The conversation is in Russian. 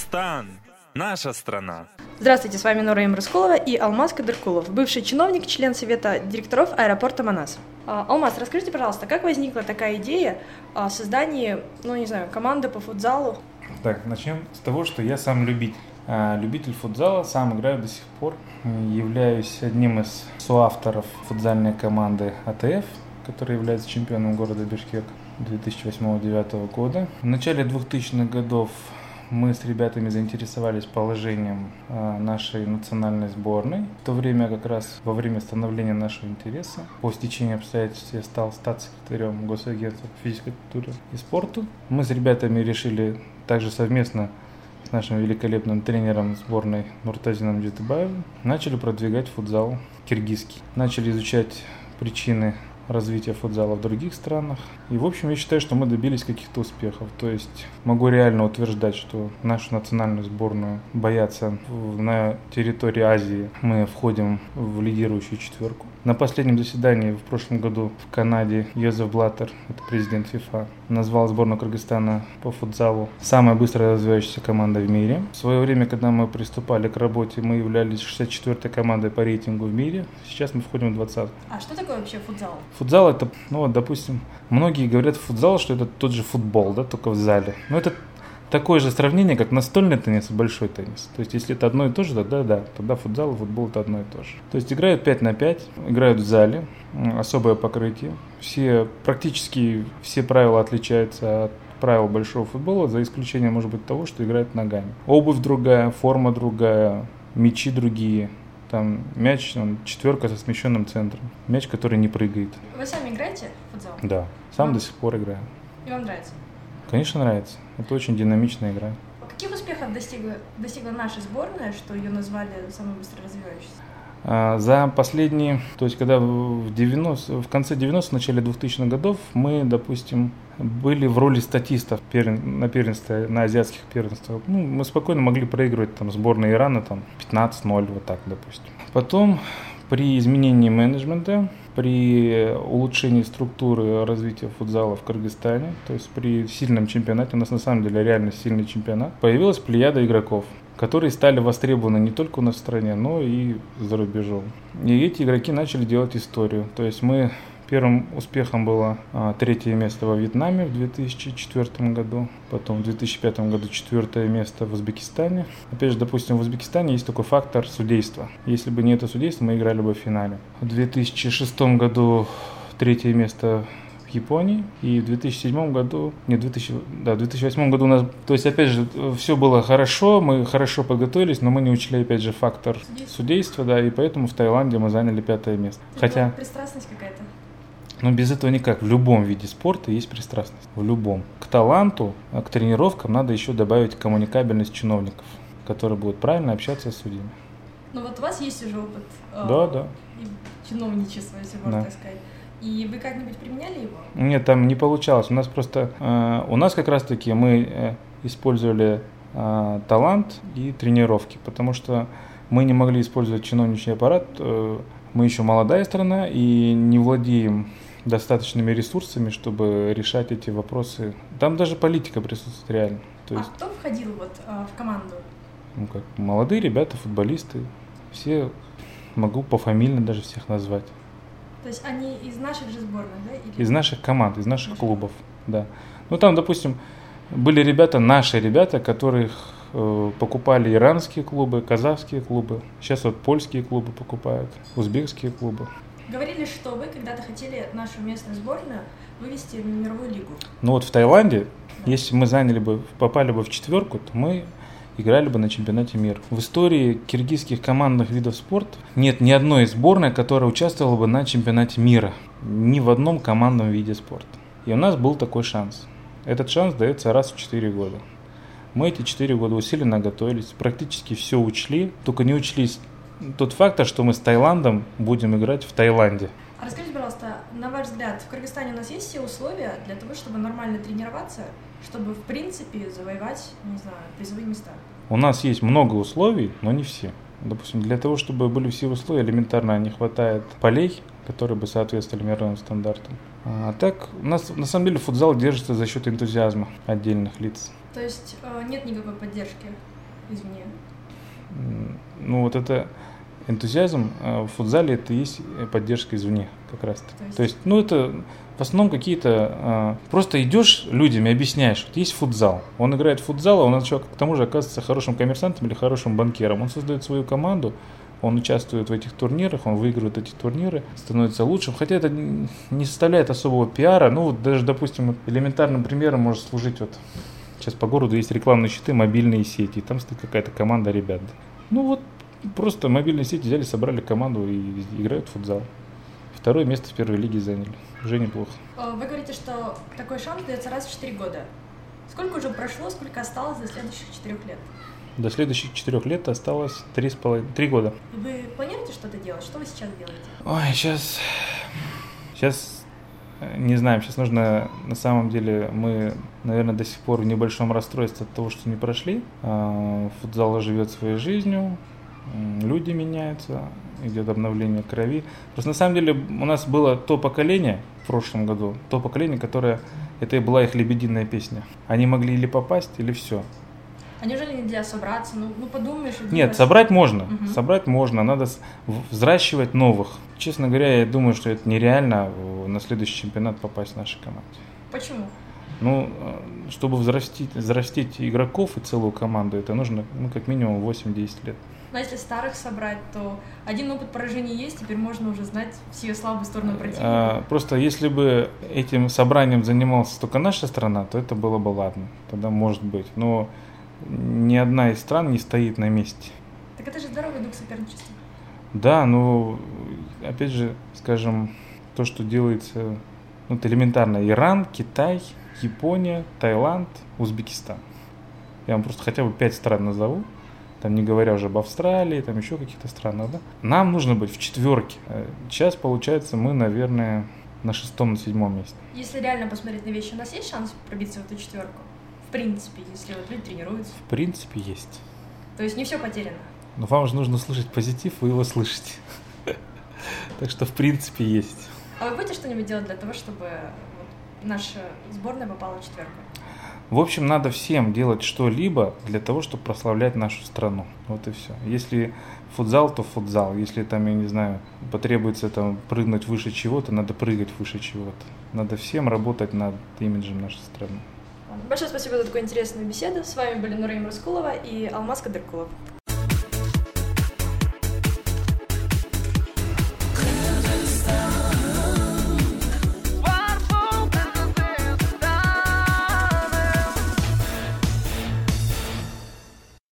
Кыргызстан – наша страна. Здравствуйте, с вами Нора Имрыскулова и Алмаз Кадыркулов, бывший чиновник, член совета директоров аэропорта Манас. Алмаз, расскажите, пожалуйста, как возникла такая идея о создании, команды по футзалу? Так, начнем с того, что я сам любитель футзала, сам играю до сих пор. Являюсь одним из соавторов футзальной команды АТФ, которая является чемпионом города Бишкек 2008-2009 года. В начале 2000-х годов мы с ребятами заинтересовались положением нашей национальной сборной. В то время, как раз во время становления нашего интереса, по стечению обстоятельств я стал статс-секретарем Госагентства по физической культуре и спорту. Мы с ребятами решили также совместно с нашим великолепным тренером сборной Нуртазином Джитыбаевым начали продвигать футзал киргизский. Начали изучать причины развития футзала в других странах. И, в общем, я считаю, что мы добились каких-то успехов. То есть могу реально утверждать, что нашу национальную сборную боятся на территории Азии. Мы входим в лидирующую четверку. На последнем заседании в прошлом году в Канаде Йозеф Блаттер, это президент ФИФА, назвал сборную Кыргызстана по футзалу самой быстро развивающейся командой в мире. В свое время, когда мы приступали к работе, мы являлись 64-й командой по рейтингу в мире. Сейчас мы входим в 20-ю. А что такое вообще футзал? Футзал это, допустим, многие говорят футзал, что это тот же футбол, да, только в зале. Но это такое же сравнение, как настольный теннис и большой теннис. То есть, если это одно и то же, тогда футзал и футбол это одно и то же. То есть, играют 5 на 5, играют в зале, особое покрытие. Практически все правила отличаются от правил большого футбола, за исключением, может быть, того, что играют ногами. Обувь другая, форма другая, мячи другие. Там мяч, четверка со смещенным центром. Мяч, который не прыгает. Вы сами играете в футзал? Да, сам до сих пор играю. И вам нравится? Конечно, нравится. Это очень динамичная игра. Каких успехов достигла наша сборная, что ее назвали самой быстро развивающейся? За последние, то есть когда в конце 90-х, в начале 2000-х годов мы, допустим, были в роли статистов на первенстве, на азиатских первенствах. Мы спокойно могли проигрывать сборной Ирана 15-0, вот так, допустим. Потом при изменении менеджмента, при улучшении структуры развития футзала в Кыргызстане, то есть при сильном чемпионате, у нас на самом деле реально сильный чемпионат, появилась плеяда игроков, которые стали востребованы не только у нас в стране, но и за рубежом. И эти игроки начали делать историю. То есть первым успехом было 3-е место во Вьетнаме в 2004 году, потом в 2005 году 4-е место в Узбекистане. Опять же, допустим, в Узбекистане есть такой фактор судейства. Если бы не это судейство, мы играли бы в финале. В 2006 году 3-е место в Японии, и в 2007 году, в 2008 году у нас, то есть, опять же, все было хорошо, мы хорошо подготовились, но мы не учли, опять же, фактор судейства, и поэтому в Таиланде мы заняли 5-е место. Хотя пристрастность какая-то? Без этого никак. В любом виде спорта есть пристрастность. В любом. К таланту, к тренировкам надо еще добавить коммуникабельность чиновников, которые будут правильно общаться с судьями. У вас есть уже опыт чиновничества, если можно так сказать. И вы как-нибудь применяли его? Нет, там не получалось. У нас как раз-таки мы использовали талант и тренировки, потому что мы не могли использовать чиновничий аппарат. Мы еще молодая страна и не владеем достаточными ресурсами, чтобы решать эти вопросы. Там даже политика присутствует реально. Кто входил в команду? Молодые ребята, футболисты. Все, могу пофамильно даже всех назвать. То есть они из наших же сборных, да? Или... Из наших команд, из наших клубов, да. Там, допустим, были наши ребята, которых покупали иранские клубы, казахские клубы. Сейчас польские клубы покупают, узбекские клубы. Говорили, что вы когда-то хотели нашу местную сборную вывести на мировую лигу. В Таиланде, если мы попали бы в четверку, то мы играли бы на чемпионате мира. В истории киргизских командных видов спорта нет ни одной сборной, которая участвовала бы на чемпионате мира. Ни в одном командном виде спорта. И у нас был такой шанс. Этот шанс дается раз в 4 года. Мы эти 4 года усиленно готовились, практически все учли, только не учли тот фактор, что мы с Таиландом будем играть в Таиланде. А расскажите, пожалуйста, на ваш взгляд, в Кыргызстане у нас есть все условия для того, чтобы нормально тренироваться, чтобы, в принципе, завоевать, призовые места? У нас есть много условий, но не все. Допустим, для того, чтобы были все условия, элементарно не хватает полей, которые бы соответствовали мировым стандартам. А так, у нас на самом деле футзал держится за счет энтузиазма отдельных лиц. То есть нет никакой поддержки? извне? Ну, вот это энтузиазм в футзале, это и есть поддержка извне как раз-то. То есть, ну, это в основном какие-то... Просто идешь людям и объясняешь, вот есть футзал, он играет в футзал, а он к тому же оказывается хорошим коммерсантом или хорошим банкиром. Он создает свою команду, он участвует в этих турнирах, он выигрывает эти турниры, становится лучшим. Хотя это не составляет особого пиара. Ну, вот даже, допустим, элементарным примером может служить вот... Сейчас по городу есть рекламные щиты, мобильные сети, и там стоит какая-то команда ребят. Ну вот, просто мобильные сети взяли, собрали команду и играют в футзал. 2-е место в первой лиге заняли. Уже неплохо. Вы говорите, что такой шанс дается раз в 4 года. Сколько уже прошло, сколько осталось до следующих 4 лет? До следующих 4 лет осталось 3 года. И вы планируете что-то делать? Что вы сейчас делаете? Ой, сейчас не знаем. Сейчас нужно, на самом деле, мы, наверное, до сих пор в небольшом расстройстве от того, что не прошли. Футзал живет своей жизнью, люди меняются, идет обновление крови. Просто на самом деле у нас было то поколение в прошлом году, то поколение, которое, это и была их лебединая песня. Они могли или попасть, или все. А неужели нельзя собраться? Ну подумаешь... Нет, собрать можно. Собрать можно. Надо взращивать новых. Честно говоря, я думаю, что это нереально на следующий чемпионат попасть в нашей команде. Почему? Ну, чтобы взрастить игроков и целую команду, это нужно, ну, как минимум 8-10 лет. Но если старых собрать, то один опыт поражения есть, теперь можно уже знать все слабые стороны противника. Просто если бы этим собранием занималась только наша страна, то это было бы ладно. Тогда может быть. Но ни одна из стран не стоит на месте. Так это же здоровый дух соперничества. Да, но опять же, скажем, то, что делается, ну, это элементарно. Иран, Китай, Япония, Таиланд, Узбекистан. Я вам просто хотя бы 5 стран назову, там не говоря уже об Австралии, там еще каких-то странах, да? Нам нужно быть в 4. Сейчас, получается, мы, наверное, на 6-м, на 7-м месте. Если реально посмотреть на вещи, у нас есть шанс пробиться в эту 4? В принципе, если вот люди тренируются. В принципе, есть. То есть не все потеряно? Но вам же нужно слышать позитив, вы его слышите. Так что, в принципе, есть. А вы будете что-нибудь делать для того, чтобы наша сборная попала в 4? В общем, надо всем делать что-либо для того, чтобы прославлять нашу страну. Вот и все. Если футзал, то футзал. Если там, я не знаю, потребуется там прыгнуть выше чего-то, надо прыгать выше чего-то. Надо всем работать над имиджем нашей страны. Большое спасибо за такую интересную беседу. С вами были Нураим Раскулова и Алмаз Кадыркулов.